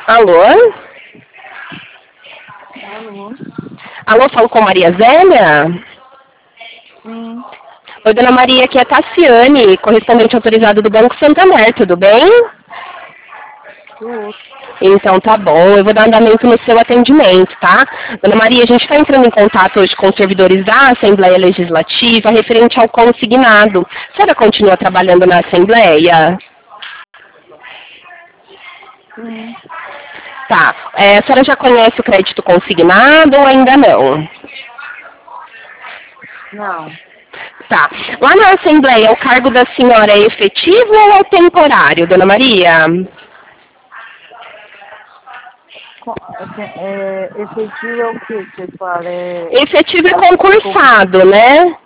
Alô? Alô? Alô, falo com Maria Zélia? Sim. Oi, dona Maria, aqui é Tassiane, correspondente autorizado do Banco Santander, tudo bem? Tudo. Então tá bom, eu vou dar andamento no seu atendimento, tá? Dona Maria, a gente está entrando em contato hoje com os servidores da Assembleia Legislativa referente ao consignado. A senhora continua trabalhando na Assembleia? Sim. Tá. A senhora já conhece o crédito consignado ou ainda não? Não. Tá. Lá na Assembleia, o cargo da senhora é efetivo ou é temporário, dona Maria? Efetivo é o que você fala? Efetivo é concursado, né?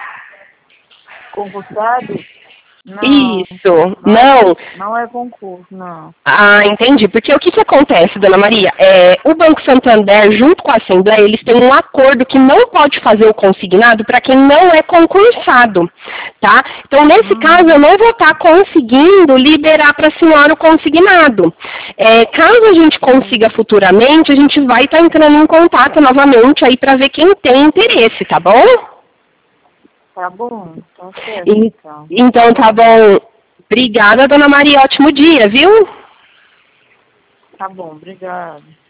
Concursado? Não. Isso. Não é, Não. não é concurso, não. Ah, entendi. Porque o que acontece, dona Maria? O Banco Santander, junto com a Assembleia, eles têm um acordo que não pode fazer o consignado para quem não é concursado, tá? Então, nesse caso, eu não vou estar conseguindo liberar para a senhora o consignado. Caso a gente consiga futuramente, a gente vai estar entrando em contato novamente aí para ver quem tem interesse, tá bom? Tá bom. Tá certo, então. Então, tá bom. Obrigada, dona Maria. Ótimo dia, viu? Tá bom, obrigado.